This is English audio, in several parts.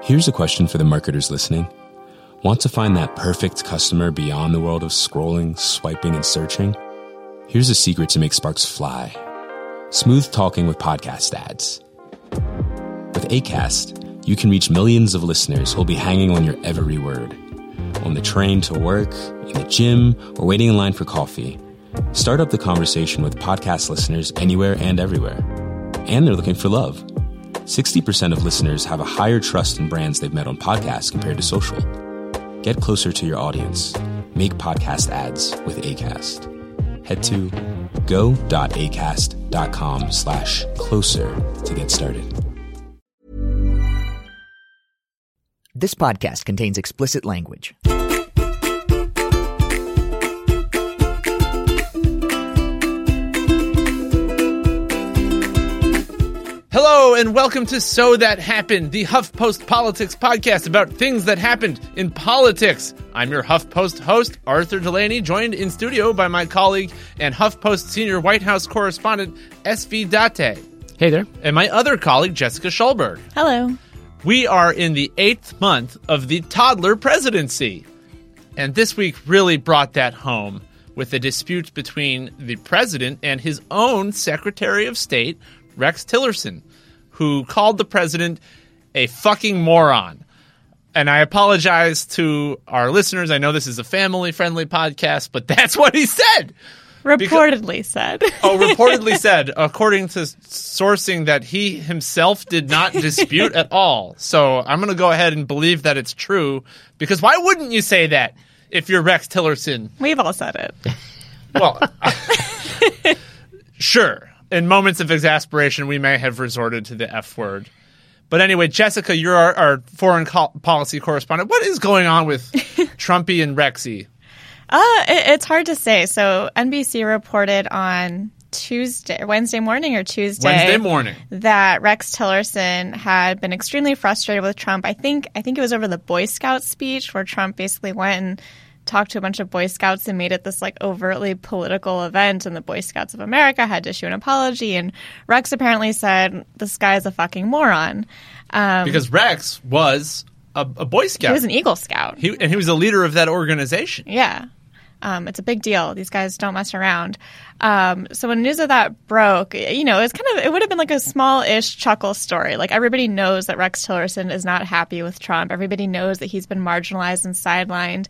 Here's a question for the marketers listening. Want to find that perfect customer beyond the world of scrolling, swiping, and searching? Here's a secret to make sparks fly. Smooth talking with podcast ads. With Acast, you can reach millions of listeners who'll be hanging on your every word. On the train to work, in the gym, or waiting in line for coffee. Start up the conversation with podcast listeners anywhere and everywhere. And they're looking for love. 60% of listeners have a higher trust in brands they've met on podcasts compared to social. Get closer to your audience. Make podcast ads with Acast. Head to go.acast.com/closer to get started. This podcast contains explicit language. Hello and welcome to So That Happened, the HuffPost Politics podcast about things that happened in politics. I'm your HuffPost host, Arthur Delaney, joined in studio by my colleague and HuffPost senior White House correspondent, S.V. Date. Hey there. And my other colleague, Jessica Schulberg. Hello. We are in the 8th month of the toddler presidency. And this week really brought that home with a dispute between the president and his own Secretary of State, Rex Tillerson, who called the president a fucking moron. And I apologize to our listeners. I know this is a family-friendly podcast, but that's what he said. Reportedly said. Reportedly said, according to sourcing that he himself did not dispute at all. So I'm going to go ahead and believe that it's true, because why wouldn't you say that if you're Rex Tillerson? We've all said it. Well, sure. In moments of exasperation, we may have resorted to the F word. But anyway, Jessica, you're our foreign policy correspondent. What is going on with Trumpy and Rexy? It's hard to say. So NBC reported on Wednesday morning, that Rex Tillerson had been extremely frustrated with Trump. I think it was over the Boy Scout speech, where Trump basically went and talked to a bunch of Boy Scouts and made it this like overtly political event, and the Boy Scouts of America had to issue an apology, and Rex apparently said this guy is a fucking moron. Because Rex was a Boy Scout. He was an Eagle Scout. He was a leader of that organization. Yeah. It's a big deal. These guys don't mess around. So when news of that broke, it would have been like a small-ish chuckle story. Like, everybody knows that Rex Tillerson is not happy with Trump. Everybody knows that he's been marginalized and sidelined.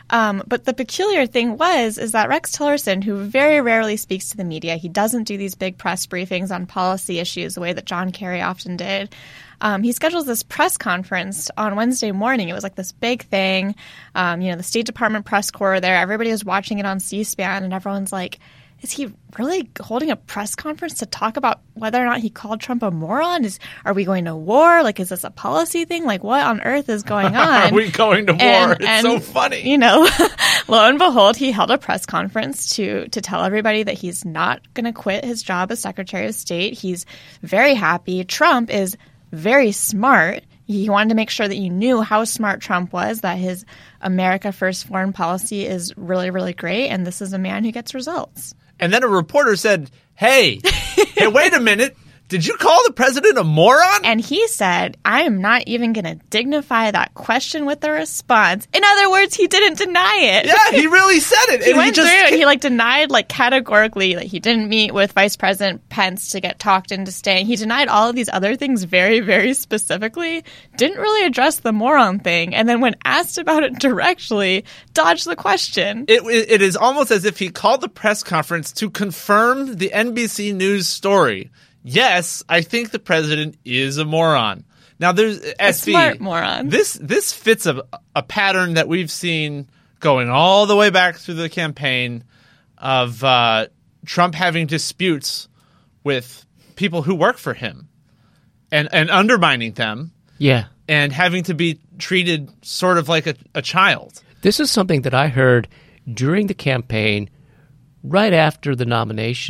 But the peculiar thing is that Rex Tillerson, who very rarely speaks to the media, he doesn't do these big press briefings on policy issues the way that John Kerry often did. He schedules this press conference on Wednesday morning. It was like this big thing. The State Department press corps there. Everybody was watching it on C-SPAN, and everyone's like, is he really holding a press conference to talk about whether or not he called Trump a moron? Are we going to war? Like, is this a policy thing? Like, what on earth is going on? Are we going to war? It's so funny. Lo and behold, he held a press conference to tell everybody that he's not going to quit his job as Secretary of State. He's very happy. Trump is very smart. He wanted to make sure that you knew how smart Trump was, that his America First foreign policy is really, really great, and this is a man who gets results. And then a reporter said, hey, wait a minute. Did you call the president a moron? And he said, I am not even going to dignify that question with a response. In other words, he didn't deny it. Yeah, he really said it. He went through it. He denied categorically that he didn't meet with Vice President Pence to get talked into staying. He denied all of these other things very, very specifically. Didn't really address the moron thing. And then when asked about it directly, dodged the question. It is almost as if he called the press conference to confirm the NBC News story. Yes, I think the president is a moron. Now, there's a smart moron. This fits a pattern that we've seen going all the way back through the campaign of Trump having disputes with people who work for him and undermining them. Yeah. And having to be treated sort of like a child. This is something that I heard during the campaign right after the nomination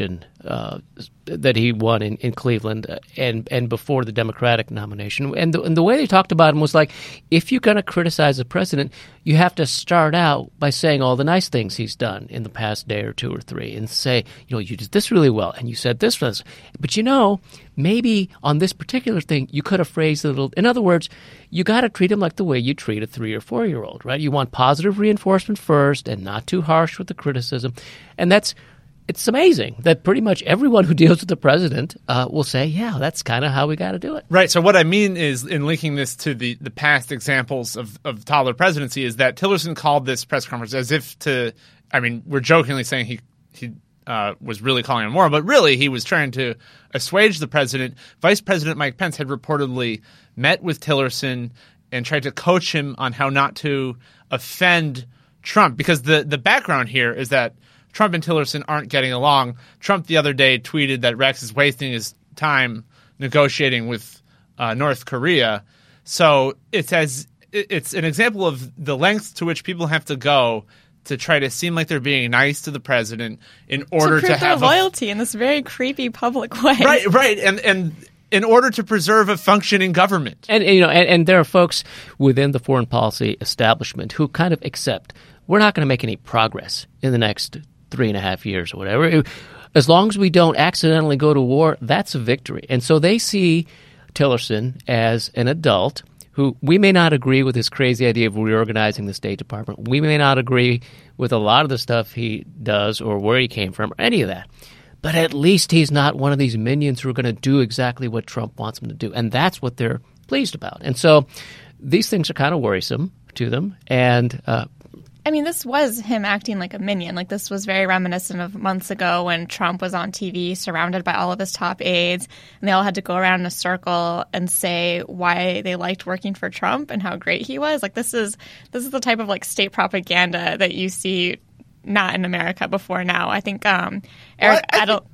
that he won in Cleveland and before the Democratic nomination. And the way they talked about him was like, if you're going to criticize the president, you have to start out by saying all the nice things he's done in the past day or two or three and say, you did this really well and you said this. But maybe on this particular thing, you could have phrased it a little. In other words, you got to treat him like the way you treat a 3 or 4 year old, right? You want positive reinforcement first and not too harsh with the criticism. And it's amazing that pretty much everyone who deals with the president will say, yeah, that's kind of how we got to do it. Right. So what I mean is, in linking this to the past examples of toddler presidency, is that Tillerson called this press conference as if we're jokingly saying he was really calling him moron, but really he was trying to assuage the president. Vice President Mike Pence had reportedly met with Tillerson and tried to coach him on how not to offend Trump, because the background here is that Trump and Tillerson aren't getting along. Trump the other day tweeted that Rex is wasting his time negotiating with North Korea. So it's an example of the lengths to which people have to go to try to seem like they're being nice to the president in order to have their loyalty in this very creepy public way. Right, and in order to preserve a functioning government. And there are folks within the foreign policy establishment who kind of accept we're not going to make any progress in the next 3.5 years or whatever. As long as we don't accidentally go to war, that's a victory. And so they see Tillerson as an adult who, we may not agree with his crazy idea of reorganizing the State Department. We may not agree with a lot of the stuff he does or where he came from or any of that. But at least he's not one of these minions who are going to do exactly what Trump wants him to do. And that's what they're pleased about. And so these things are kind of worrisome to them. And this was him acting like a minion. Like, this was very reminiscent of months ago when Trump was on TV surrounded by all of his top aides, and they all had to go around in a circle and say why they liked working for Trump and how great he was. Like, this is the type of state propaganda that you see not in America before now. I think Eric Adel.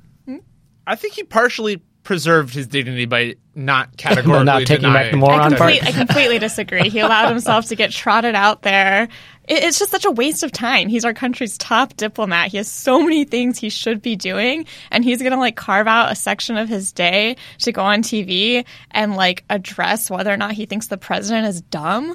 I think he partially preserved his dignity by not categorically not taking back the moron part. I completely disagree. He allowed himself to get trotted out there. It's just such a waste of time. He's our country's top diplomat. He has so many things he should be doing, and he's going to carve out a section of his day to go on TV and address whether or not he thinks the president is dumb.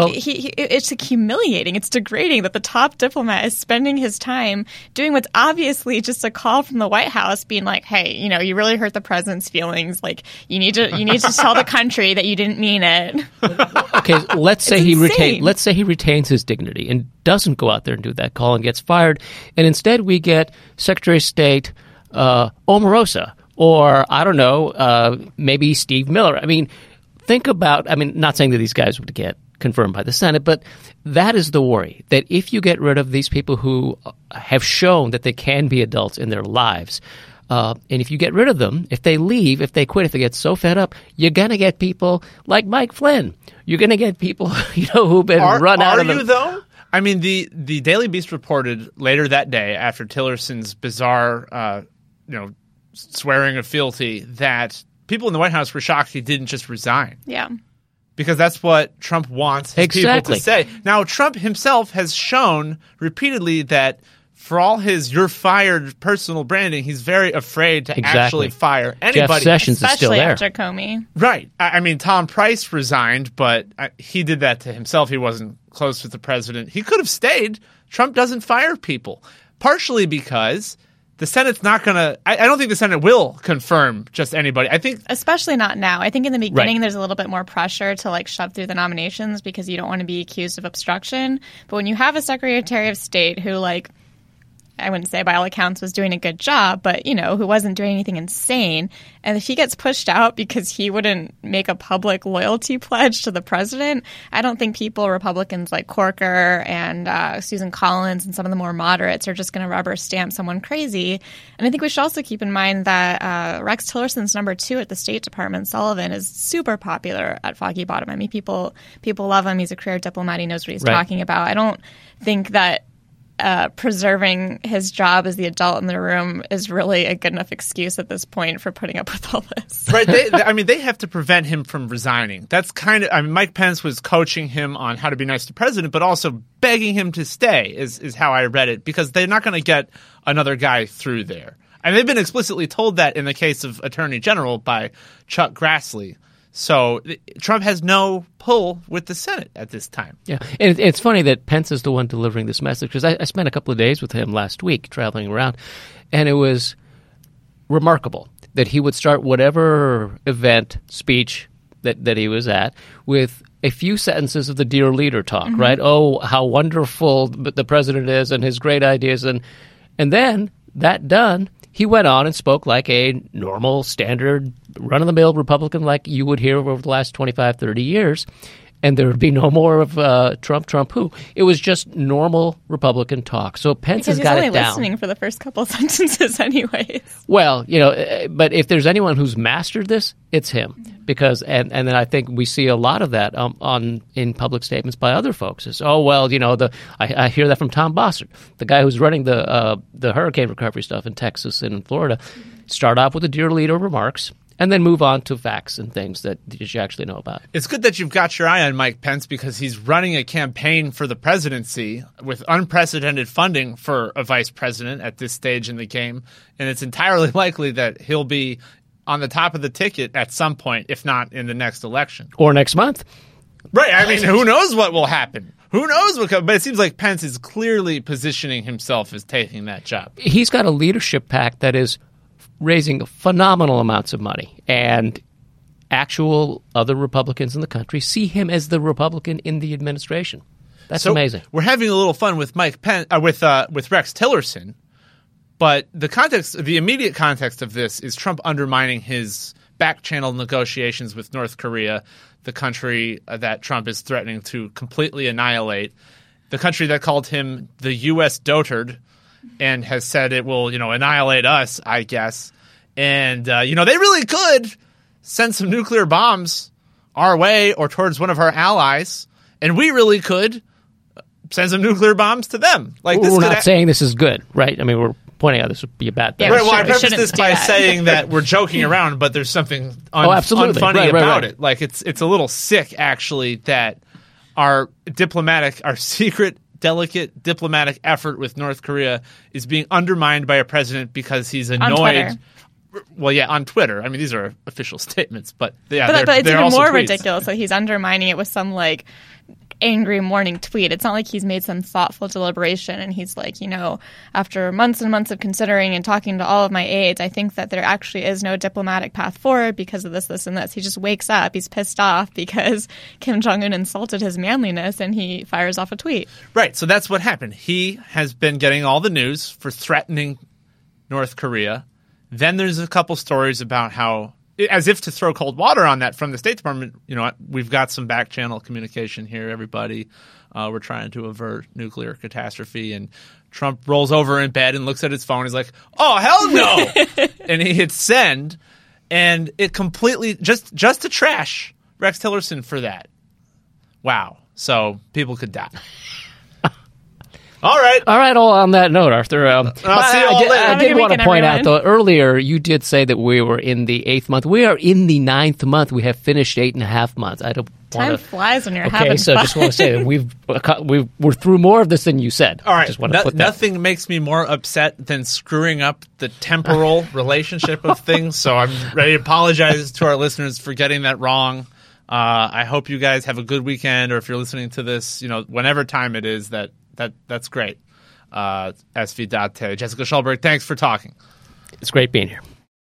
It's humiliating. It's degrading that the top diplomat is spending his time doing what's obviously just a call from the White House, being like, "Hey, you really hurt the president's feelings. You need to tell the country that you didn't mean it." Okay, let's say he retains his dignity and doesn't go out there and do that call and gets fired, and instead we get Secretary of State Omarosa, or I don't know, maybe Steve Miller. Think about. Not saying that these guys would get confirmed by the Senate, but that is the worry, that if you get rid of these people who have shown that they can be adults in their lives. And if you get rid of them, if they leave, if they quit, if they get so fed up, you're going to get people like Mike Flynn. You're going to get people, who've been run out of them. Are you, though? The Daily Beast reported later that day, after Tillerson's bizarre, swearing of fealty, that people in the White House were shocked he didn't just resign. Yeah. Because that's what Trump wants his people to say. Now, Trump himself has shown repeatedly that for all his "you're fired" personal branding, he's very afraid to actually fire anybody. Jeff Sessions is still there. Especially after Comey. Right. Tom Price resigned, but he did that to himself. He wasn't close with the president. He could have stayed. Trump doesn't fire people, partially because the Senate's not going to – I don't think the Senate will confirm just anybody. I think – especially not now. I think in the beginning there's a little bit more pressure to shove through the nominations because you don't want to be accused of obstruction. But when you have a Secretary of State who I wouldn't say by all accounts was doing a good job, but, who wasn't doing anything insane. And if he gets pushed out because he wouldn't make a public loyalty pledge to the president, I don't think Republicans like Corker and Susan Collins and some of the more moderates are just going to rubber stamp someone crazy. And I think we should also keep in mind that Rex Tillerson's number 2 at the State Department, Sullivan, is super popular at Foggy Bottom. People love him. He's a career diplomat. He knows what he's talking about. I don't think that preserving his job as the adult in the room is really a good enough excuse at this point for putting up with all this. Right. They have to prevent him from resigning. That's kind of, Mike Pence was coaching him on how to be nice to the president, but also begging him to stay is how I read it, because they're not going to get another guy through there. And they've been explicitly told that in the case of Attorney General by Chuck Grassley. So Trump has no pull with the Senate at this time. Yeah, and it's funny that Pence is the one delivering this message, because I spent a couple of days with him last week traveling around, and it was remarkable that he would start whatever event, speech that he was at with a few sentences of the Dear Leader talk, right? Oh, how wonderful the president is and his great ideas. And then, that done, he went on and spoke like a normal, standard, run-of-the-mill Republican like you would hear over the last 25, 30 years. And there would be no more of Trump who. It was just normal Republican talk. So Pence has got it down. Because he's only listening for the first couple of sentences anyways. Well, but if there's anyone who's mastered this, it's him. Because and then I think we see a lot of that in public statements by other folks. Is I hear that from Tom Bossert, the guy who's running the hurricane recovery stuff in Texas and in Florida. Start off with the Dear Leader remarks, and then move on to facts and things that you actually know about. It's good that you've got your eye on Mike Pence, because he's running a campaign for the presidency with unprecedented funding for a vice president at this stage in the game. And it's entirely likely that he'll be on the top of the ticket at some point, if not in the next election. Or next month. Right. I mean, who knows what will happen? Who knows what comes? But it seems like Pence is clearly positioning himself as taking that job. He's got a leadership pack that is raising phenomenal amounts of money, and actual other Republicans in the country see him as the Republican in the administration. That's amazing. We're having a little fun with Mike Pence, with Rex Tillerson, but the immediate context of this is Trump undermining his back-channel negotiations with North Korea, the country that Trump is threatening to completely annihilate, the country that called him the U.S. dotard, and has said it will, annihilate us, I guess. And, they really could send some nuclear bombs our way or towards one of our allies. And we really could send some nuclear bombs to them. Like, we're not saying this is good, right? I mean, we're pointing out this would be a bad thing. Yeah, right, well, I preface this by saying that we're joking around, but there's something unfunny about it. Like, it's a little sick, actually, that our secret, delicate diplomatic effort with North Korea is being undermined by a president because he's annoyed. On Twitter. Well, yeah, on Twitter. I mean, these are official statements, but yeah, but it's they're even also more tweets. ridiculous that he's undermining it with some angry morning tweet. It's not like he's made some thoughtful deliberation and he's like, after months and months of considering and talking to all of my aides, I think that there actually is no diplomatic path forward because of this, this, and this. He just wakes up, he's pissed off because Kim Jong-un insulted his manliness, and he fires off a tweet. Right, so that's what happened. He has been getting all the news for threatening North Korea. Then there's a couple stories about how, as if to throw cold water on that from the State Department, we've got some back channel communication here, everybody. We're trying to avert nuclear catastrophe. And Trump rolls over in bed and looks at his phone. He's like, oh, hell no. And he hits send. And it completely, just to trash Rex Tillerson for that. Wow. So people could die. All right. All on that note, Arthur. I'll see you all later. I did want to point out, though, earlier you did say that we were in the 8th month. We are in the 9th month. We have finished 8.5 months. I don't want Time flies when you're having fun. Okay, so just want to say that we're through more of this than you said. All right. Just want to put that. Nothing makes me more upset than screwing up the temporal relationship of things, so I'm ready to apologize to our listeners for getting that wrong. I hope you guys have a good weekend, or if you're listening to this, whenever time it is, that's great. SV Date. Jessica Schulberg, thanks for talking. It's great being here.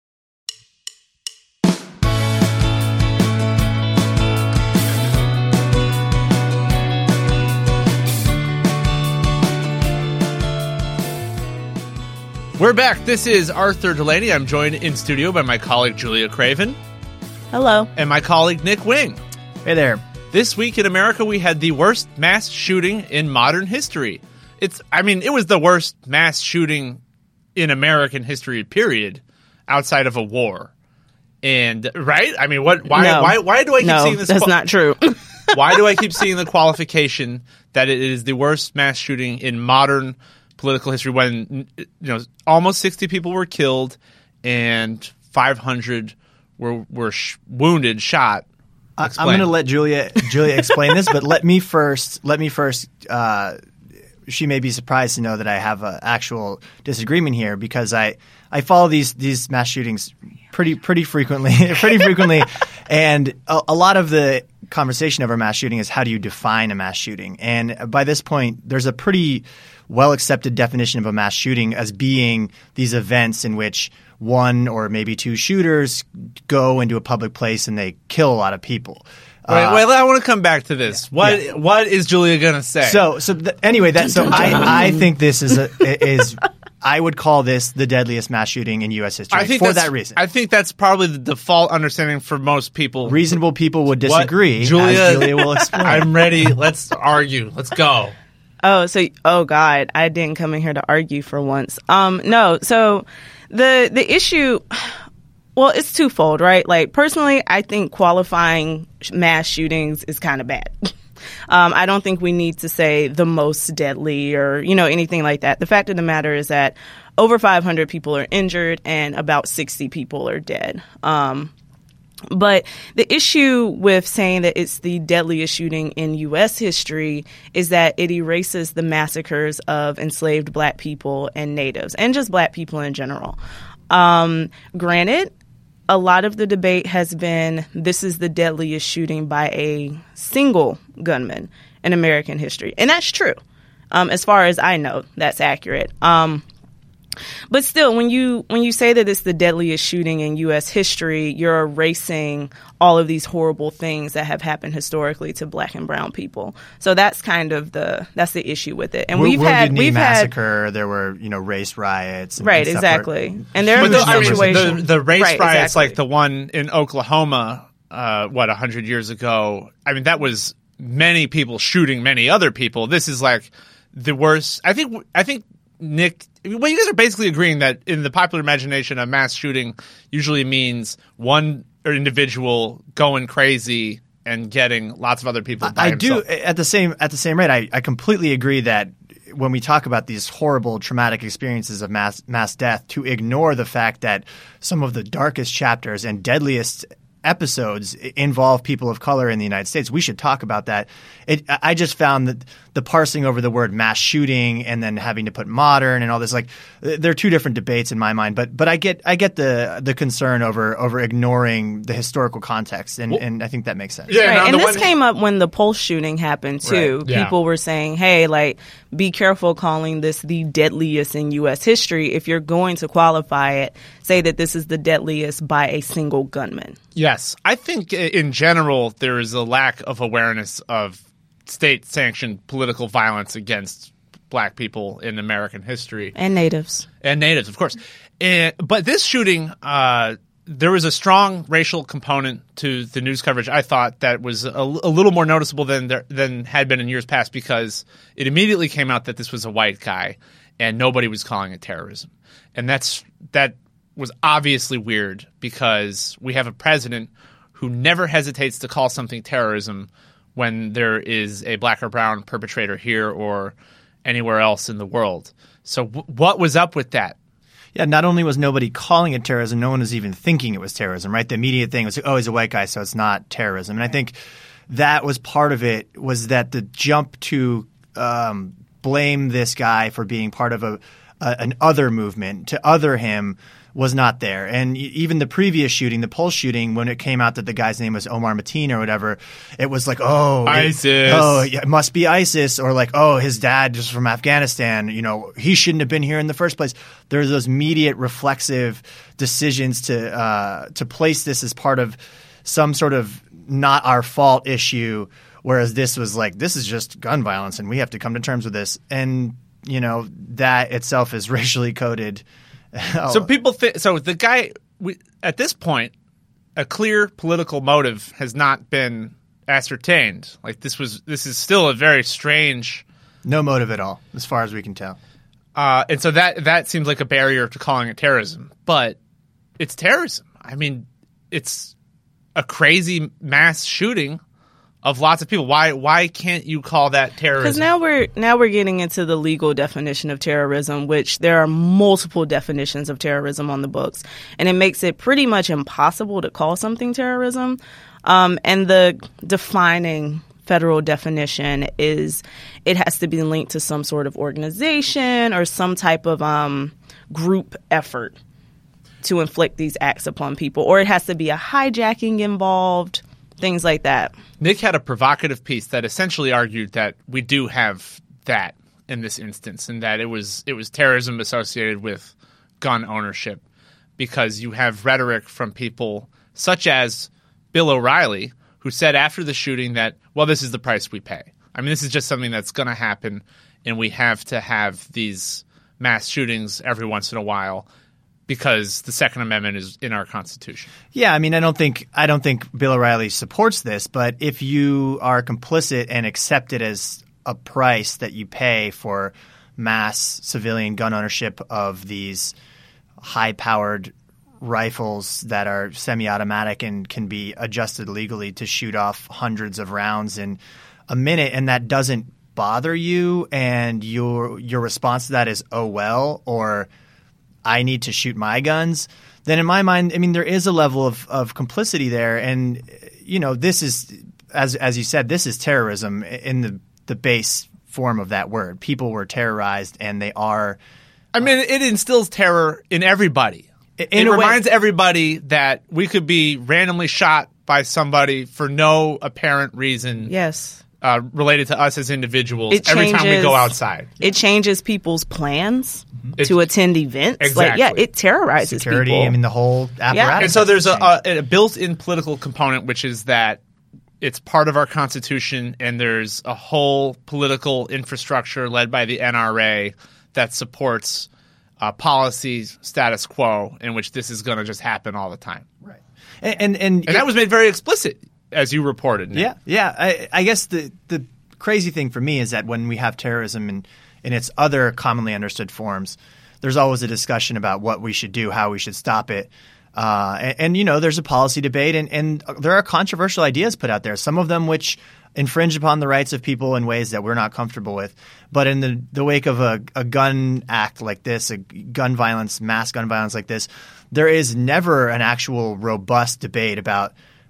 We're back. This is Arthur Delaney. I'm joined in studio by my colleague Julia Craven. Hello. And my colleague Nick Wing. Hey there. This week in America, we had the worst mass shooting in modern history. It was the worst mass shooting in American history, period, outside of a war. And, right? I mean, why do I keep seeing this? That's not true. Why do I keep seeing the qualification that it is the worst mass shooting in modern political history when, almost 60 people were killed and 500 were wounded, shot? Explain. I'm going to let Julia explain this, but let me first she may be surprised to know that I have an actual disagreement here, because I follow these mass shootings pretty frequently, and a lot of the conversation over mass shooting is how do you define a mass shooting? And by this point, there's a pretty well-accepted definition of a mass shooting as being these events in which one or maybe two shooters go into a public place and they kill a lot of people. Wait, I want to come back to this. What is Julia going to say? I think this is I would call this the deadliest mass shooting in U.S. history for that reason. I think that's probably the default understanding for most people. Reasonable people would disagree. As Julia will explain. I'm ready. Let's argue. Let's go. Oh God, I didn't come in here to argue for once. No, so the issue, well, it's twofold, right? Like, personally, I think qualifying mass shootings is kind of bad. I don't think we need to say the most deadly or, anything like that. The fact of the matter is that over 500 people are injured and about 60 people are dead. But the issue with saying that it's the deadliest shooting in U.S. history is that it erases the massacres of enslaved black people and natives, and just black people in general. Granted, a lot of the debate has been this is the deadliest shooting by a single gunman in American history. And that's true. As far as I know, that's accurate. But still, when you say that it's the deadliest shooting in U.S. history, you're erasing all of these horrible things that have happened historically to black and brown people. So that's kind of the issue with it. And we've had massacre. There were race riots. Right, exactly. And there are situations. The race riots, exactly. Like the one in Oklahoma, 100 years ago. I mean, that was many people shooting many other people. This is like the worst. I think. Nick, well, you guys are basically agreeing that in the popular imagination, a mass shooting usually means one individual going crazy and getting lots of other people by himself. I do at the same rate. I completely agree that when we talk about these horrible traumatic experiences of mass death, to ignore the fact that some of the darkest chapters and deadliest episodes involve people of color in the United States. We should talk about that. I just found that the parsing over the word mass shooting and then having to put modern and all this, like, they're two different debates in my mind. But I get the concern over ignoring the historical context, and I think that makes sense. Yeah, right. And this came up when the Pulse shooting happened too. Right. Yeah. People were saying, "Hey, like, be careful calling this the deadliest in U.S. history. If you're going to qualify it, say that this is the deadliest by a single gunman." Yes. I think in general there is a lack of awareness of state-sanctioned political violence against black people in American history. And natives. And natives, of course. But this shooting, there was a strong racial component to the news coverage, I thought, that was a little more noticeable than had been in years past, because it immediately came out that this was a white guy and nobody was calling it terrorism. And that was obviously weird, because we have a president who never hesitates to call something terrorism when there is a black or brown perpetrator here or anywhere else in the world. So what was up with that? Yeah, not only was nobody calling it terrorism, no one was even thinking it was terrorism, right? The immediate thing was, oh, he's a white guy, so it's not terrorism. And I think that was part of it, was that the jump to blame this guy for being part of an other movement, to other him, was not there. And even the previous shooting, the Pulse shooting, when it came out that the guy's name was Omar Mateen or whatever, it was like, ISIS. It must be ISIS, or like, oh, his dad is from Afghanistan. He shouldn't have been here in the first place. There's those immediate reflexive decisions to place this as part of some sort of not our fault issue, whereas this was like, this is just gun violence and we have to come to terms with this. And, that itself is racially coded. So people think – so the guy at this point, a clear political motive has not been ascertained. Like, this is still a very strange – no motive at all, as far as we can tell. And so that seems like a barrier to calling it terrorism. But it's terrorism. I mean, it's a crazy mass shooting of lots of people. Why can't you call that terrorism? Because now we're getting into the legal definition of terrorism, which there are multiple definitions of terrorism on the books, and it makes it pretty much impossible to call something terrorism. And the defining federal definition is it has to be linked to some sort of organization or some type of group effort to inflict these acts upon people, or it has to be a hijacking involved, things like that. Nick had a provocative piece that essentially argued that we do have that in this instance, and that it was terrorism associated with gun ownership, because you have rhetoric from people such as Bill O'Reilly, who said after the shooting that, well, this is the price we pay. I mean, this is just something that's going to happen, and we have to have these mass shootings every once in a while because the Second Amendment is in our Constitution. Yeah, I mean, I don't think Bill O'Reilly supports this, but if you are complicit and accept it as a price that you pay for mass civilian gun ownership of these high-powered rifles that are semi-automatic and can be adjusted legally to shoot off hundreds of rounds in a minute, and that doesn't bother you, and your response to that is, oh well, or I need to shoot my guns, then in my mind, I mean, there is a level of complicity there. And, you know, this is, as you said, this is terrorism in the base form of that word. People were terrorized, and they are. I mean, it instills terror in everybody. It reminds everybody that we could be randomly shot by somebody for no apparent reason. Yes. Related to us as individuals every time we go outside. It changes people's plans to attend events. Exactly. Like, yeah, it terrorizes security, people. I mean, the whole apparatus. Yeah. And so there's a built-in political component, which is that it's part of our Constitution, and there's a whole political infrastructure led by the NRA that supports policy status quo in which this is going to just happen all the time. Right. And that was made very explicit, as you reported, Nick. Yeah. I guess the crazy thing for me is that when we have terrorism in its other commonly understood forms, there's always a discussion about what we should do, how we should stop it. And you know, there's a policy debate, and there are controversial ideas put out there, some of them which infringe upon the rights of people in ways that we're not comfortable with. But in the wake of a gun act like this, a gun violence, mass gun violence like this, there is never an actual robust debate about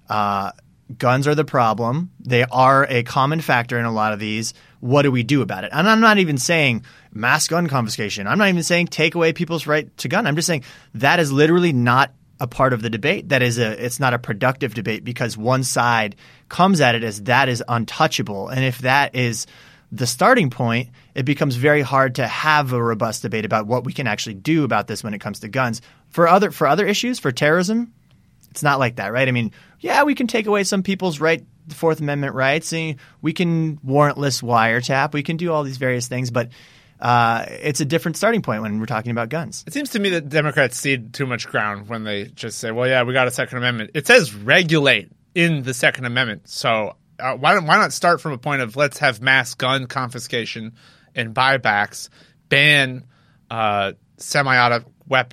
guns are the problem. They are a common factor in a lot of these. What do we do about it? And I'm not even saying mass gun confiscation. I'm not even saying take away people's right to gun. I'm just saying that is literally not a part of the debate. It's not a productive debate, because one side comes at it as that is untouchable. And if that is the starting point, it becomes very hard to have a robust debate about what we can actually do about this when it comes to guns. For other issues, for terrorism, it's not like that, right? I mean, yeah, we can take away some people's the Fourth Amendment rights. And we can warrantless wiretap. We can do all these various things, but it's a different starting point when we're talking about guns. It seems to me that Democrats cede too much ground when they just say, well, yeah, we got a Second Amendment. It says regulate in the Second Amendment. So why not start from a point of let's have mass gun confiscation and buybacks, ban semi-automatic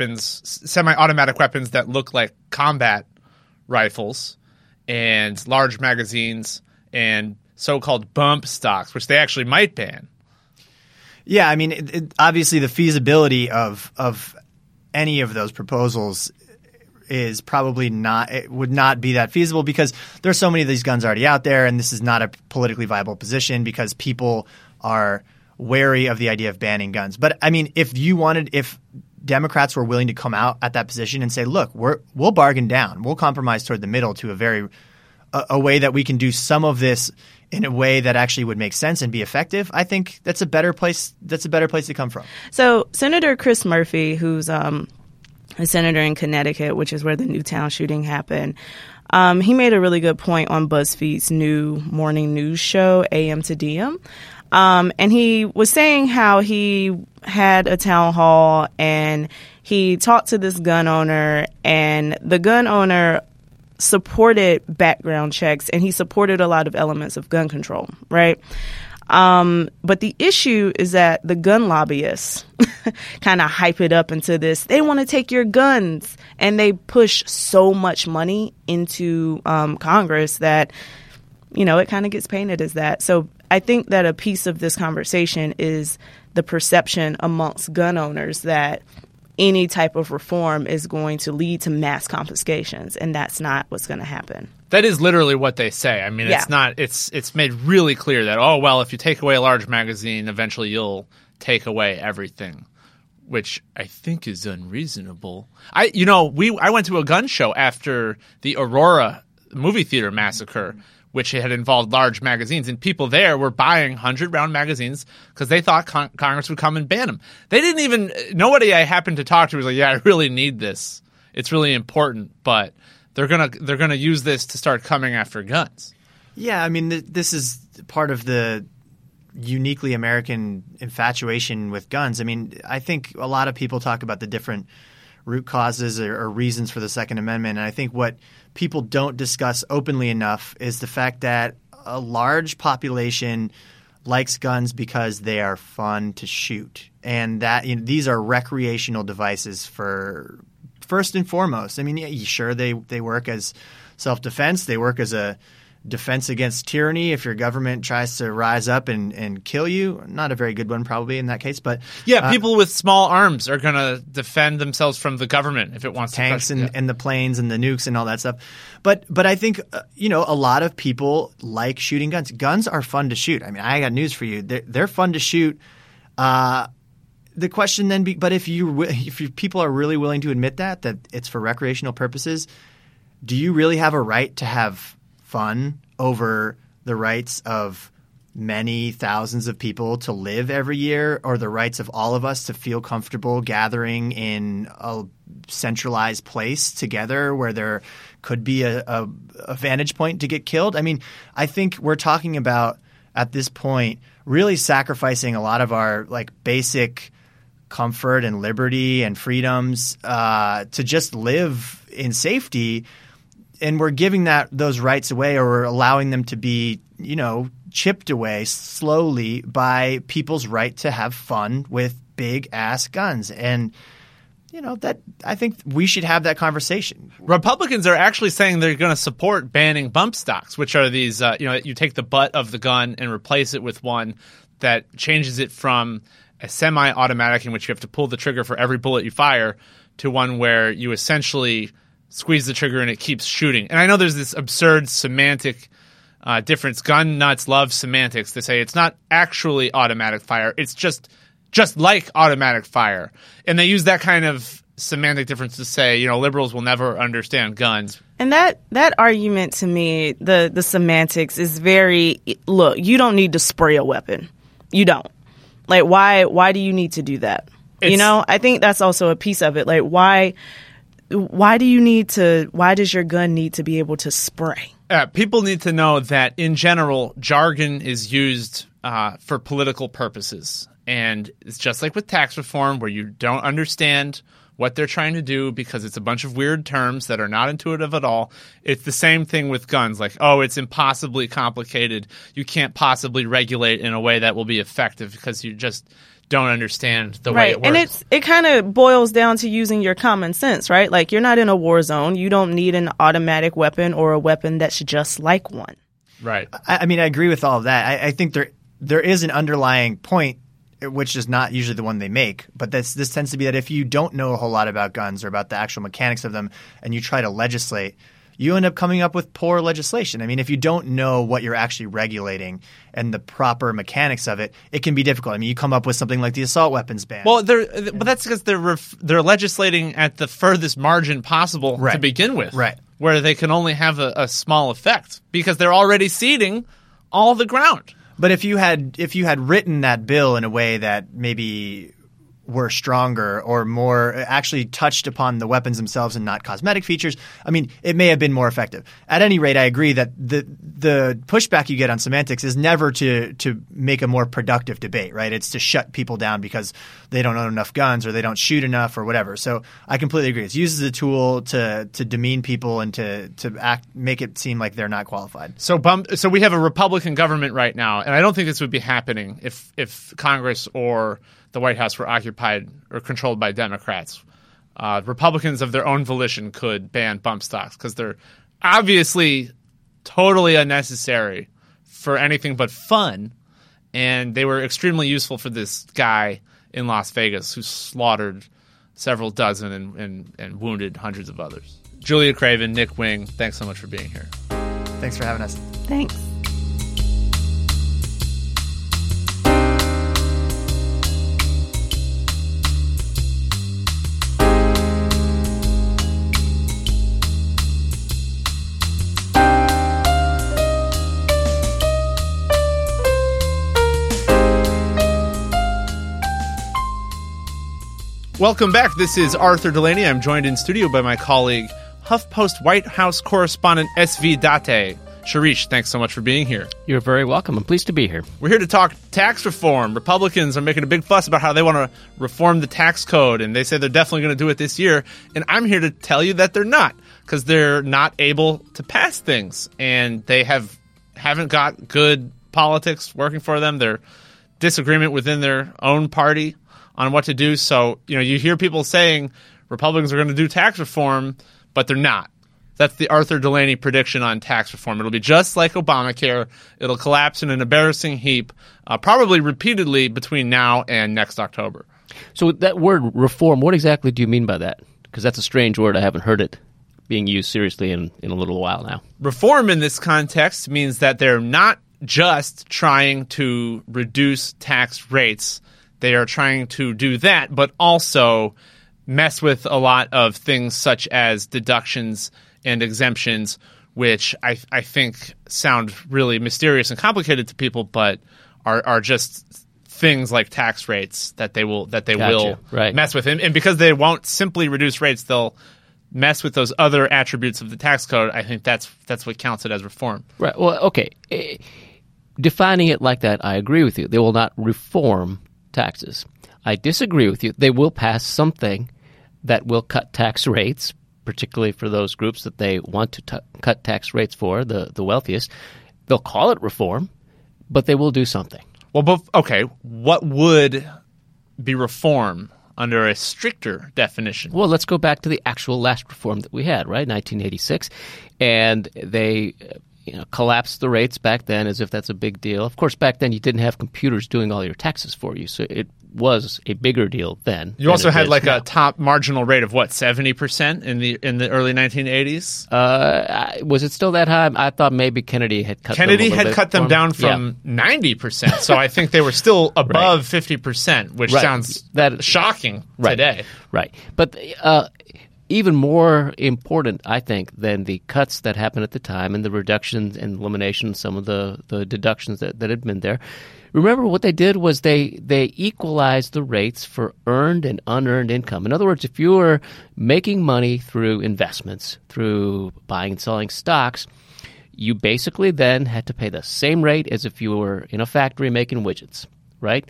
weapons that look like combat rifles and large magazines and so-called bump stocks, which they actually might ban. Yeah, I mean, obviously the feasibility of any of those proposals is probably it would not be that feasible, because there's so many of these guns already out there, and this is not a politically viable position because people are wary of the idea of banning guns. But I mean, if Democrats were willing to come out at that position and say, look, we'll bargain down, we'll compromise toward the middle to a way that we can do some of this in a way that actually would make sense and be effective, I think that's a better place to come from. So Senator Chris Murphy, who's a senator in Connecticut, which is where the Newtown shooting happened, he made a really good point on BuzzFeed's new morning news show, AM to DM. And he was saying how he had a town hall and he talked to this gun owner, and the gun owner supported background checks, and he supported a lot of elements of gun control, right? But the issue is that the gun lobbyists kind of hype it up into this. They want to take your guns, and they push so much money into Congress that, you know, it kind of gets painted as that. So I think that a piece of this conversation is the perception amongst gun owners that any type of reform is going to lead to mass confiscations, and that's not what's going to happen. That is literally what they say. I mean, it's not. It's made really clear that if you take away a large magazine, eventually you'll take away everything, which I think is unreasonable. I went to a gun show after the Aurora movie theater massacre, which had involved large magazines, and people there were buying 100-round magazines because they thought Congress would come and ban them. They didn't even – nobody I happened to talk to was like, yeah, I really need this. It's really important, but they're gonna use this to start coming after guns. Yeah, I mean, this is part of the uniquely American infatuation with guns. I mean, I think a lot of people talk about the different root causes or reasons for the Second Amendment, and I think what people don't discuss openly enough is the fact that a large population likes guns because they are fun to shoot, and that these are recreational devices for first and foremost. I mean, sure, they work as self-defense. They work as a defense against tyranny if your government tries to rise up and kill you. Not a very good one probably in that case. But yeah, people with small arms are going to defend themselves from the government if it wants tanks to. And the planes and the nukes and all that stuff. But I think a lot of people like shooting guns. Guns are fun to shoot. I mean, I got news for you. They're fun to shoot. The question then but if people are really willing to admit that it's for recreational purposes, do you really have a right to have fun over the rights of many thousands of people to live every year, or the rights of all of us to feel comfortable gathering in a centralized place together where there could be a vantage point to get killed? I mean, I think we're talking about at this point really sacrificing a lot of our basic comfort and liberty and freedoms to just live in safety. And we're giving those rights away, or we're allowing them to be, chipped away slowly by people's right to have fun with big ass guns. And, that I think we should have that conversation. Republicans are actually saying they're going to support banning bump stocks, which are these, you take the butt of the gun and replace it with one that changes it from a semi-automatic in which you have to pull the trigger for every bullet you fire to one where you essentially squeeze the trigger and it keeps shooting. And I know there's this absurd semantic difference. Gun nuts love semantics. They say it's not actually automatic fire. It's just like automatic fire. And they use that kind of semantic difference to say, liberals will never understand guns. And that argument to me, the semantics is very, look, you don't need to spray a weapon. You don't. Why do you need to do that? I think that's also a piece of it. Why does your gun need to be able to spray? People need to know that in general, jargon is used for political purposes. And it's just like with tax reform, where you don't understand what they're trying to do because it's a bunch of weird terms that are not intuitive at all. It's the same thing with guns. It's impossibly complicated. You can't possibly regulate in a way that will be effective because you just don't understand the way it works. And it kind of boils down to using your common sense, right? You're not in a war zone. You don't need an automatic weapon or a weapon that's just like one. Right. I mean, I agree with all of that. I think there is an underlying point, which is not usually the one they make, but this tends to be that if you don't know a whole lot about guns or about the actual mechanics of them and you try to legislate, you end up coming up with poor legislation. I mean, if you don't know what you're actually regulating and the proper mechanics of it, it can be difficult. I mean, you come up with something like the assault weapons ban. Well, but that's because they're legislating at the furthest margin possible to begin with, right? Where they can only have a small effect because they're already ceding all the ground. But if you had written that bill in a way that maybe were stronger or more actually touched upon the weapons themselves and not cosmetic features, I mean, it may have been more effective. At any rate, I agree that the pushback you get on semantics is never to make a more productive debate, right? It's to shut people down because they don't own enough guns or they don't shoot enough or whatever. So I completely agree. It's used as a tool to demean people and to make it seem like they're not qualified. So we have a Republican government right now, and I don't think this would be happening if Congress or the White House were occupied or controlled by Democrats. Republicans of their own volition could ban bump stocks because they're obviously totally unnecessary for anything but fun. And they were extremely useful for this guy in Las Vegas who slaughtered several dozen and wounded hundreds of others. Julia Craven, Nick Wing, thanks so much for being here. Thanks for having us. Thanks. Welcome back. This is Arthur Delaney. I'm joined in studio by my colleague, HuffPost White House correspondent SV Date. Shirish, thanks so much for being here. You're very welcome. I'm pleased to be here. We're here to talk tax reform. Republicans are making a big fuss about how they want to reform the tax code, and they say they're definitely going to do it this year. And I'm here to tell you that they're not, because they're not able to pass things, and they haven't got good politics working for them. Their disagreement within their own party on what to do. So, you hear people saying Republicans are going to do tax reform, but they're not. That's the Arthur Delaney prediction on tax reform. It'll be just like Obamacare. It'll collapse in an embarrassing heap, probably repeatedly between now and next October. So that word reform, what exactly do you mean by that? Because that's a strange word. I haven't heard it being used seriously in a little while now. Reform in this context means that they're not just trying to reduce tax rates. They are trying to do that, but also mess with a lot of things such as deductions and exemptions, which I think sound really mysterious and complicated to people, but are just things like tax rates that they will Right. mess with. And because they won't simply reduce rates, they'll mess with those other attributes of the tax code. I think that's what counts it as reform. Right. Well, okay. Defining it like that, I agree with you. They will not reform taxes. I disagree with you. They will pass something that will cut tax rates, particularly for those groups that they want to cut tax rates for, the wealthiest. They'll call it reform, but they will do something. Well, okay, what would be reform under a stricter definition? Well, let's go back to the actual last reform that we had, right, 1986, and they collapsed the rates back then as if that's a big deal. Of course, back then you didn't have computers doing all your taxes for you, so it was a bigger deal then. You also had like a top marginal rate of what, 70% in the early 1980s? Was it still that high? I thought maybe Kennedy had cut them down from 90%. So I think they were still above 50%, which sounds shocking today. Right. But even more important, I think, than the cuts that happened at the time and the reductions and elimination of some of the deductions that had been there. Remember, what they did was they equalized the rates for earned and unearned income. In other words, if you were making money through investments, through buying and selling stocks, you basically then had to pay the same rate as if you were in a factory making widgets, right?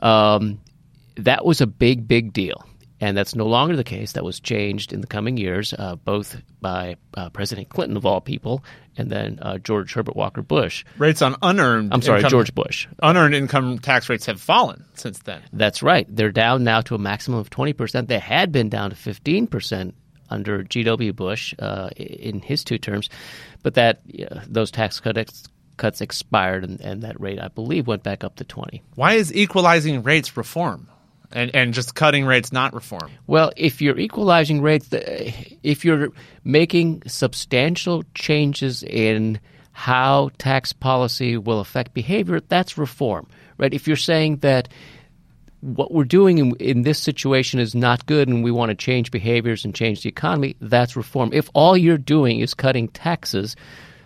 That was a big, big deal. And that's no longer the case. That was changed in the coming years, both by President Clinton, of all people, and then George Herbert Walker Bush. Rates on unearned George Bush. Unearned income tax rates have fallen since then. That's right. They're down now to a maximum of 20%. They had been down to 15% under G.W. Bush in his two terms. But those tax cuts expired, and that rate, I believe, went back up to 20. Why is equalizing rates reform? And just cutting rates not reform? Well, if you're equalizing rates, if you're making substantial changes in how tax policy will affect behavior, that's reform, right? If you're saying that what we're doing in this situation is not good and we want to change behaviors and change the economy, that's reform. If all you're doing is cutting taxes,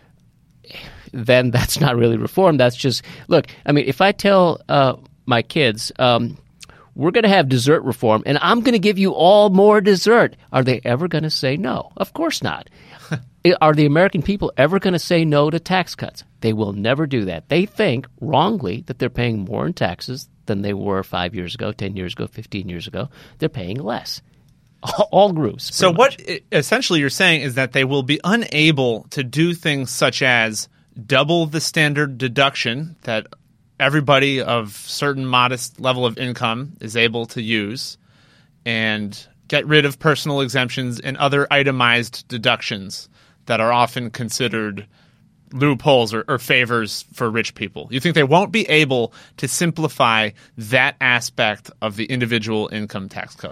then that's not really reform. That's just, look, I mean, if I tell my kids, we're going to have dessert reform, and I'm going to give you all more dessert. Are they ever going to say no? Of course not. Are the American people ever going to say no to tax cuts? They will never do that. They think, wrongly, that they're paying more in taxes than they were 5 years ago, 10 years ago, 15 years ago. They're paying less. All groups. So what essentially you're saying is that they will be unable to do things such as double the standard deduction that everybody of certain modest level of income is able to use, and get rid of personal exemptions and other itemized deductions that are often considered loopholes or favors for rich people. You think they won't be able to simplify that aspect of the individual income tax code?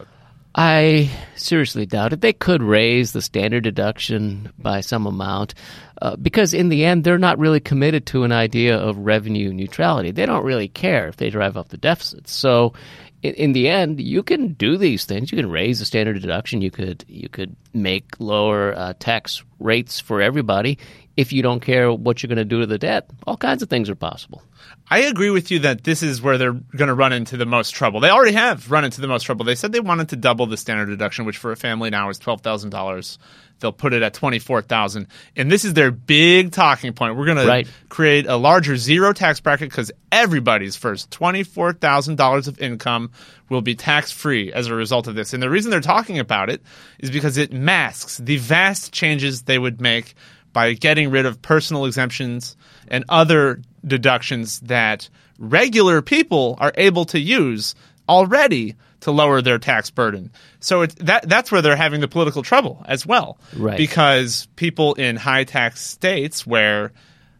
I seriously doubt it. They could raise the standard deduction by some amount because in the end, they're not really committed to an idea of revenue neutrality. They don't really care if they drive up the deficits. So in the end, you can do these things. You can raise the standard deduction. You could make lower tax rates for everybody if you don't care what you're going to do to the debt. All kinds of things are possible. I agree with you that this is where they're going to run into the most trouble. They already have run into the most trouble. They said they wanted to double the standard deduction, which for a family now is $12,000. They'll put it at $24,000. And this is their big talking point. We're going to create a larger zero tax bracket because everybody's first $24,000 of income will be tax-free as a result of this. And the reason they're talking about it is because it masks the vast changes they would make by getting rid of personal exemptions and other deductions that regular people are able to use already to lower their tax burden. So that's where they're having the political trouble as well. Right. Because people in high-tax states where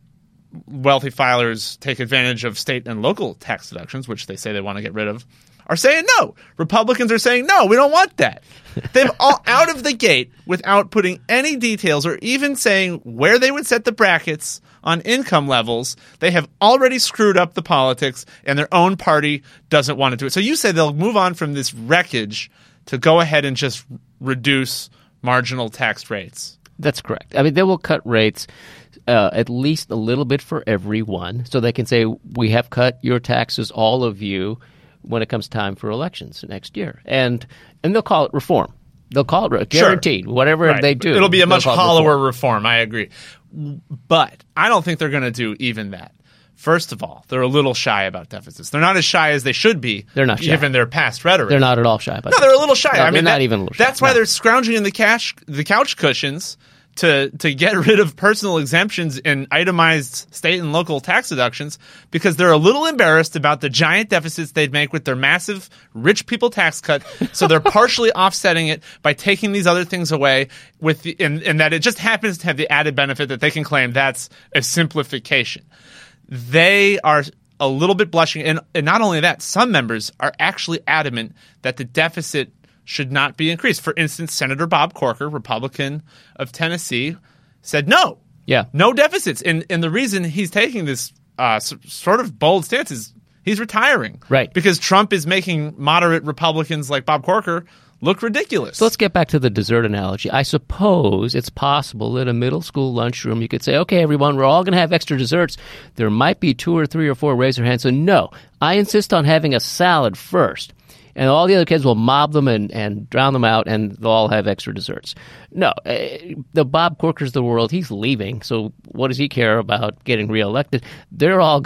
wealthy filers take advantage of state and local tax deductions, which they say they want to get rid of, are saying no. Republicans are saying, no, we don't want that. They've all out of the gate without putting any details or even saying where they would set the brackets on income levels. They have already screwed up the politics, and their own party doesn't want to do it. So you say they'll move on from this wreckage to go ahead and just reduce marginal tax rates. That's correct. I mean, they will cut rates at least a little bit for everyone. So they can say, we have cut your taxes, all of you, when it comes time for elections next year. And they'll call it reform. They'll call it guaranteed. Sure. Whatever they do. It'll be a much hollower reform. I agree. But I don't think they're going to do even that. First of all, they're a little shy about deficits. They're not as shy as they should be. They're not shy. Given their past rhetoric. They're not at all shy about No, they're a little shy. No, I mean, not even a little shy. That's why they're scrounging in the couch cushions to get rid of personal exemptions and itemized state and local tax deductions because they're a little embarrassed about the giant deficits they'd make with their massive rich people tax cut. So they're partially offsetting it by taking these other things away with and that it just happens to have the added benefit that they can claim that's a simplification. They are a little bit blushing. And not only that, some members are actually adamant that the deficit should not be increased. For instance, Senator Bob Corker, Republican of Tennessee, said no. Yeah. No deficits. And the reason he's taking this sort of bold stance is he's retiring. Right. Because Trump is making moderate Republicans like Bob Corker look ridiculous. So let's get back to the dessert analogy. I suppose it's possible that a middle school lunchroom, you could say, okay, everyone, we're all going to have extra desserts. There might be 2 or 3 or 4 raise their hands. So no, I insist on having a salad first. And all the other kids will mob them and drown them out, and they'll all have extra desserts. No, the Bob Corkers of the world, he's leaving, so what does he care about getting reelected? They're all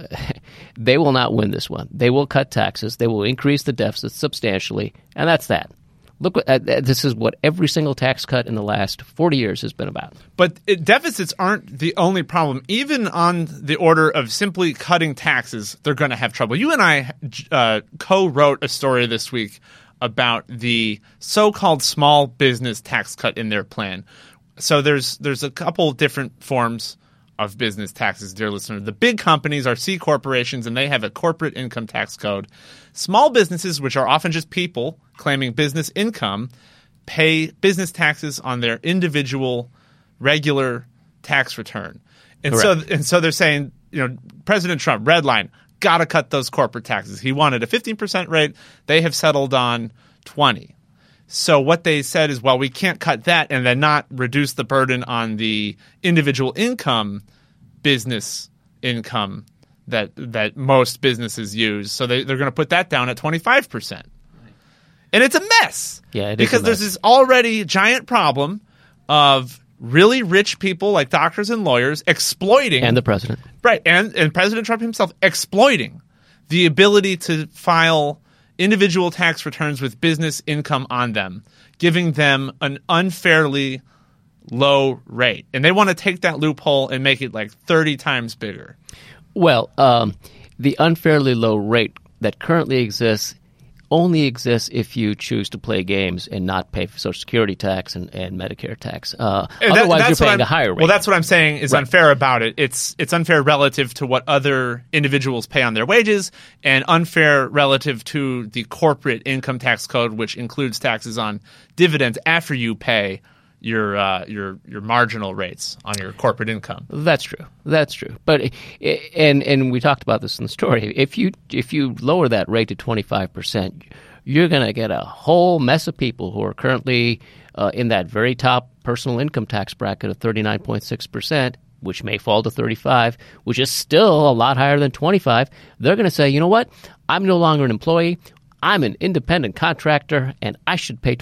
they will not win this one. They will cut taxes. They will increase the deficit substantially, and that's that. Look, this is what every single tax cut in the last 40 years has been about. But deficits aren't the only problem. Even on the order of simply cutting taxes, they're going to have trouble. You and I co-wrote a story this week about the so-called small business tax cut in their plan. So there's a couple different forms of business taxes, dear listener. The big companies are C corporations, and they have a corporate income tax code. Small businesses, which are often just people claiming business income, pay business taxes on their individual regular tax return. And so they're saying, President Trump, red line, got to cut those corporate taxes. He wanted a 15% rate. They have settled on 20%. So what they said is, well, we can't cut that and then not reduce the burden on the individual income, business income that most businesses use. So they're going to put that down at 25%. And it's a mess. Yeah, because there's this already giant problem of really rich people like doctors and lawyers exploiting. And the president. Right. And President Trump himself exploiting the ability to file individual tax returns with business income on them, giving them an unfairly low rate. And they want to take that loophole and make it like 30 times bigger. Well, the unfairly low rate that currently exists only exists if you choose to play games and not pay for Social Security tax and Medicare tax. Otherwise, you're paying a higher rate. Well, that's what I'm saying is unfair about it. It's unfair relative to what other individuals pay on their wages, and unfair relative to the corporate income tax code, which includes taxes on dividends after you pay your marginal rates on your corporate income. That's true. But and we talked about this in the story. If you lower that rate to 25%, you're going to get a whole mess of people who are currently in that very top personal income tax bracket of 39.6%, which may fall to 35, which is still a lot higher than 25. They're going to say, you know what? I'm no longer an employee. I'm an independent contractor, and I should pay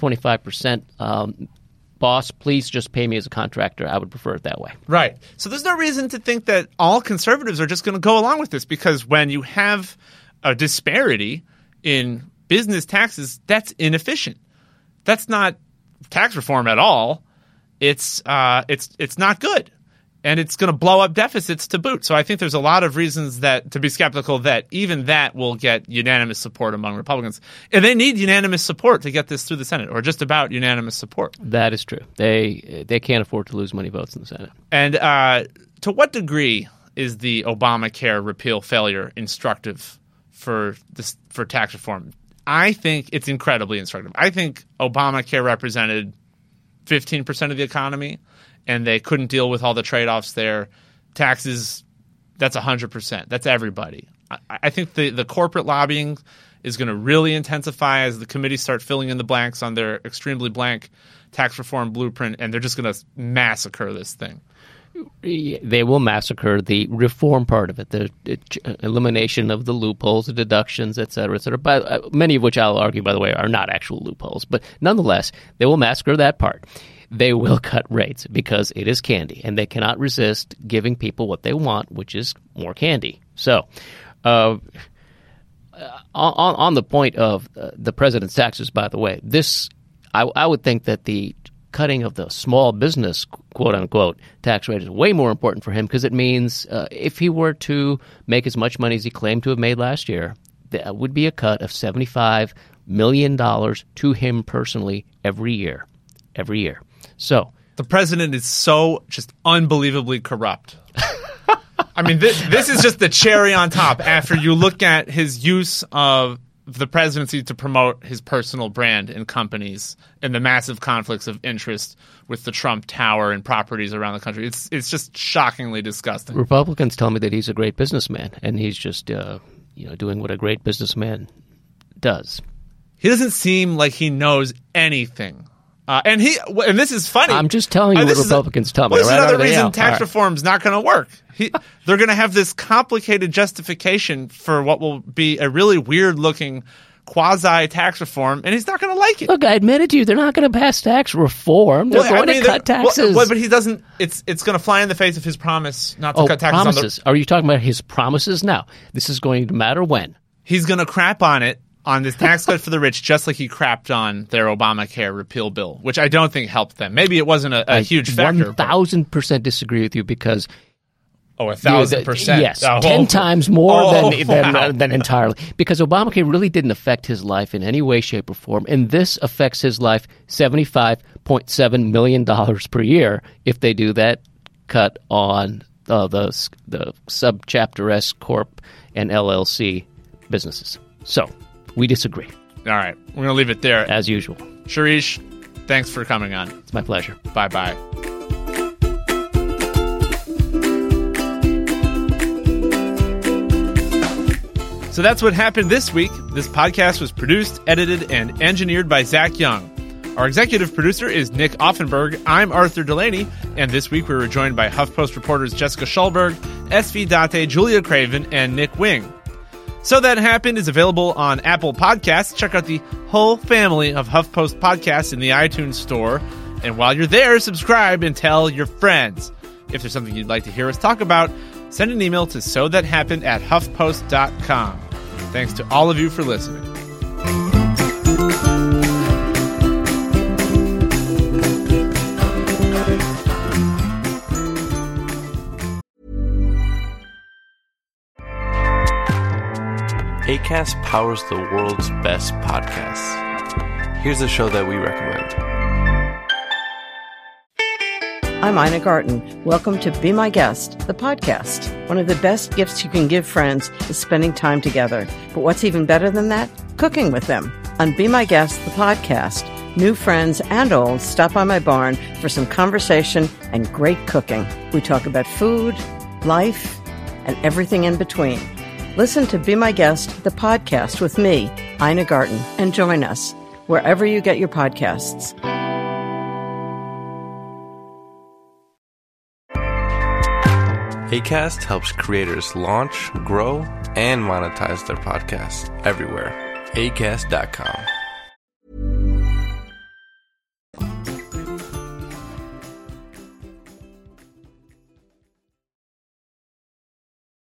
25%. Boss, please just pay me as a contractor. I would prefer it that way. Right. So there's no reason to think that all conservatives are just going to go along with this, because when you have a disparity in business taxes, that's inefficient. That's not tax reform at all. It's not good. And it's going to blow up deficits to boot. So I think there's a lot of reasons to be skeptical that even that will get unanimous support among Republicans. And they need unanimous support to get this through the Senate, or just about unanimous support. That is true. They can't afford to lose many votes in the Senate. And to what degree is the Obamacare repeal failure instructive for tax reform? I think it's incredibly instructive. I think Obamacare represented 15% of the economy, and they couldn't deal with all the trade-offs there. Taxes, that's 100%. That's everybody. I think the corporate lobbying is going to really intensify as the committees start filling in the blanks on their extremely blank tax reform blueprint, and they're just going to massacre this thing. They will massacre the reform part of it, the elimination of the loopholes, the deductions, et cetera, but many of which I'll argue, by the way, are not actual loopholes. But nonetheless, they will massacre that part. They will cut rates because it is candy, and they cannot resist giving people what they want, which is more candy. So on the point of the president's taxes, by the way, I would think that the cutting of the small business, quote-unquote, tax rate is way more important for him, because it means if he were to make as much money as he claimed to have made last year, that would be a cut of $75 million to him personally every year. So the president is so just unbelievably corrupt. I mean, this is just the cherry on top after you look at his use of the presidency to promote his personal brand and companies and the massive conflicts of interest with the Trump Tower and properties around the country. It's just shockingly disgusting. Republicans tell me that he's a great businessman, and he's just doing what a great businessman does. He doesn't seem like he knows anything. And this is funny. I'm just telling you what Republicans tell me. This is another reason tax reform is not going to work. They're going to have this complicated justification for what will be a really weird-looking quasi-tax reform, and he's not going to like it. Look, I admitted to you, they're not going to pass tax reform. They're going to cut taxes. But he doesn't. It's going to fly in the face of his promise not to cut taxes. Promises. Are you talking about his promises now? This is going to matter when. He's going to crap on it. On this tax cut for the rich, just like he crapped on their Obamacare repeal bill, which I don't think helped them. Maybe it wasn't a huge factor. 1,000% disagree with you because 1,000%. Yes, 10 times more than entirely. Because Obamacare really didn't affect his life in any way, shape, or form, and this affects his life $75.7 million per year if they do that cut on the subchapter S Corp and LLC businesses. So we disagree. All right. We're going to leave it there. As usual. Shirish, thanks for coming on. It's my pleasure. Bye-bye. So that's what happened this week. This podcast was produced, edited, and engineered by Zach Young. Our executive producer is Nick Offenberg. I'm Arthur Delaney, and this week we were joined by HuffPost reporters Jessica Schulberg, SV Date, Julia Craven, and Nick Wing. So That Happened is available on Apple Podcasts. Check out the whole family of HuffPost podcasts in the iTunes store. And while you're there, subscribe and tell your friends. If there's something you'd like to hear us talk about, send an email to sothathappened@huffpost.com. Thanks to all of you for listening. Acast powers the world's best podcasts. Here's a show that we recommend. I'm Ina Garten. Welcome to Be My Guest, the podcast. One of the best gifts you can give friends is spending time together. But what's even better than that? Cooking with them. On Be My Guest, the podcast, new friends and old stop by my barn for some conversation and great cooking. We talk about food, life, and everything in between. Listen to Be My Guest, the podcast with me, Ina Garten, and join us wherever you get your podcasts. Acast helps creators launch, grow, and monetize their podcasts everywhere. Acast.com.